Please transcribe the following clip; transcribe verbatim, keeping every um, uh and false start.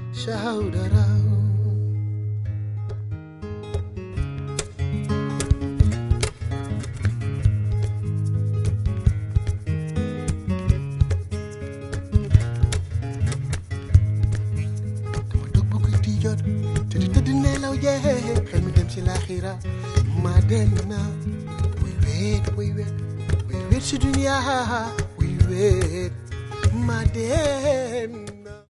shawdara Tadi tadi nelaw yeah, xel mi dem ci laaxira ma dem na we wait we wait we wait ci dunya we wait ma dem